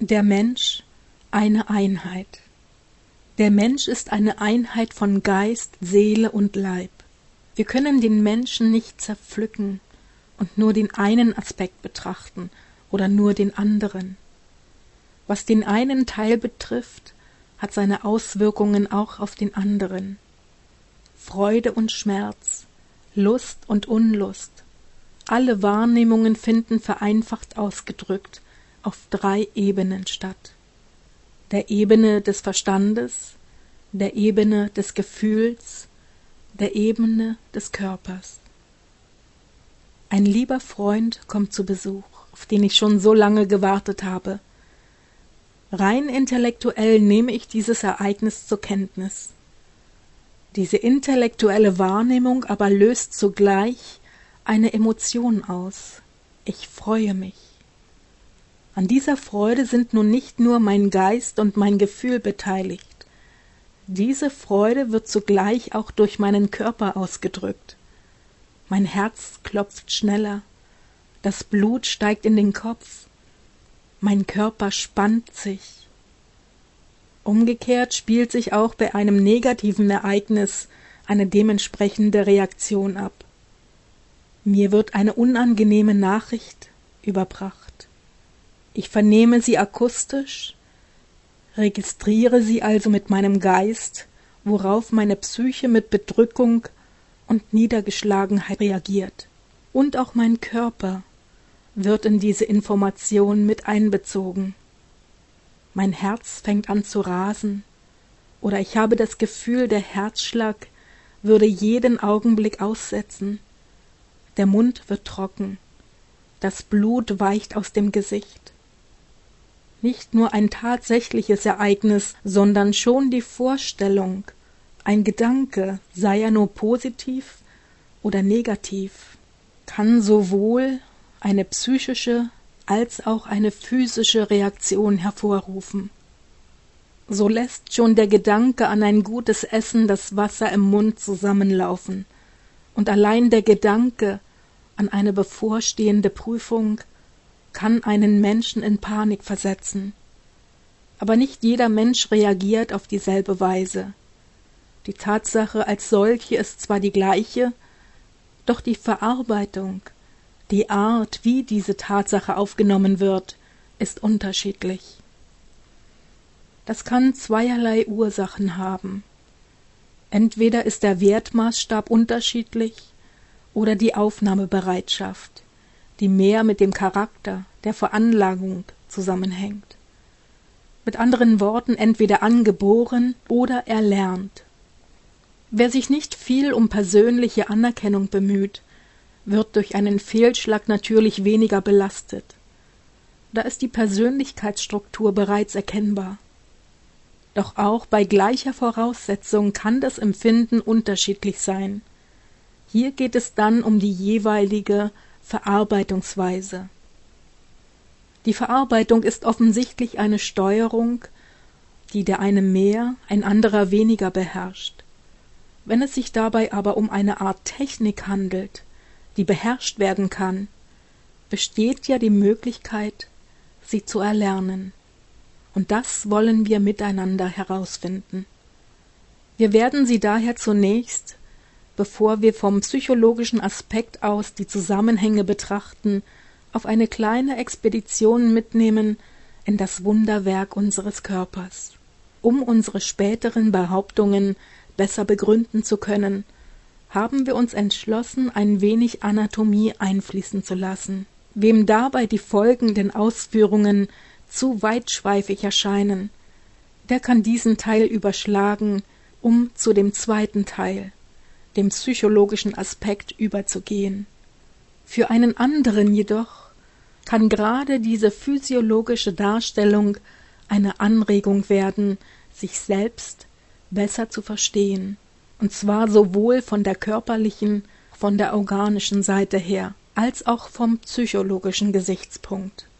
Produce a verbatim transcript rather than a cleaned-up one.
Der Mensch, eine Einheit. Der Mensch ist eine Einheit von Geist, Seele und Leib. Wir können den Menschen nicht zerpflücken und nur den einen Aspekt betrachten oder nur den anderen. Was den einen Teil betrifft, hat seine Auswirkungen auch auf den anderen. Freude und Schmerz, Lust und Unlust, alle Wahrnehmungen finden vereinfacht ausgedrückt auf drei Ebenen statt. Der Ebene des Verstandes, der Ebene des Gefühls, der Ebene des Körpers. Ein lieber Freund kommt zu Besuch, auf den ich schon so lange gewartet habe. Rein intellektuell nehme ich dieses Ereignis zur Kenntnis. Diese intellektuelle Wahrnehmung aber löst zugleich eine Emotion aus. Ich freue mich. An dieser Freude sind nun nicht nur mein Geist und mein Gefühl beteiligt. Diese Freude wird zugleich auch durch meinen Körper ausgedrückt. Mein Herz klopft schneller, das Blut steigt in den Kopf, mein Körper spannt sich. Umgekehrt spielt sich auch bei einem negativen Ereignis eine dementsprechende Reaktion ab. Mir wird eine unangenehme Nachricht überbracht. Ich vernehme sie akustisch, registriere sie also mit meinem Geist, worauf meine Psyche mit Bedrückung und Niedergeschlagenheit reagiert. Und auch mein Körper wird in diese Information mit einbezogen. Mein Herz fängt an zu rasen, oder ich habe das Gefühl, der Herzschlag würde jeden Augenblick aussetzen. Der Mund wird trocken, das Blut weicht aus dem Gesicht. Nicht nur ein tatsächliches Ereignis, sondern schon die Vorstellung, ein Gedanke, sei er nur positiv oder negativ, kann sowohl eine psychische als auch eine physische Reaktion hervorrufen. So lässt schon der Gedanke an ein gutes Essen das Wasser im Mund zusammenlaufen, und allein der Gedanke an eine bevorstehende Prüfung kann einen Menschen in Panik versetzen. Aber nicht jeder Mensch reagiert auf dieselbe Weise. Die Tatsache als solche ist zwar die gleiche, doch die Verarbeitung, die Art, wie diese Tatsache aufgenommen wird, ist unterschiedlich. Das kann zweierlei Ursachen haben. Entweder ist der Wertmaßstab unterschiedlich oder die Aufnahmebereitschaft, die mehr mit dem Charakter, der Veranlagung zusammenhängt. Mit anderen Worten, entweder angeboren oder erlernt. Wer sich nicht viel um persönliche Anerkennung bemüht, wird durch einen Fehlschlag natürlich weniger belastet. Da ist die Persönlichkeitsstruktur bereits erkennbar. Doch auch bei gleicher Voraussetzung kann das Empfinden unterschiedlich sein. Hier geht es dann um die jeweilige Verarbeitungsweise. Die Verarbeitung ist offensichtlich eine Steuerung, die der eine mehr, ein anderer weniger beherrscht. Wenn es sich dabei aber um eine Art Technik handelt, die beherrscht werden kann, besteht ja die Möglichkeit, sie zu erlernen. Und das wollen wir miteinander herausfinden. Wir werden sie daher zunächst, bevor wir vom psychologischen Aspekt aus die Zusammenhänge betrachten, auf eine kleine Expedition mitnehmen in das Wunderwerk unseres Körpers, um unsere späteren Behauptungen besser begründen zu können, haben wir uns entschlossen, ein wenig Anatomie einfließen zu lassen. Wem dabei die folgenden Ausführungen zu weitschweifig erscheinen, der kann diesen Teil überschlagen, um zu dem zweiten Teil, dem psychologischen Aspekt, überzugehen. Für einen anderen jedoch kann gerade diese physiologische Darstellung eine Anregung werden, sich selbst besser zu verstehen, und zwar sowohl von der körperlichen, von der organischen Seite her, als auch vom psychologischen Gesichtspunkt.